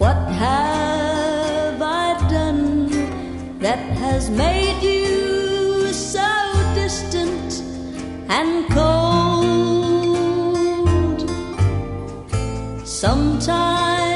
What have I done that has made you so distant and cold? Sometimes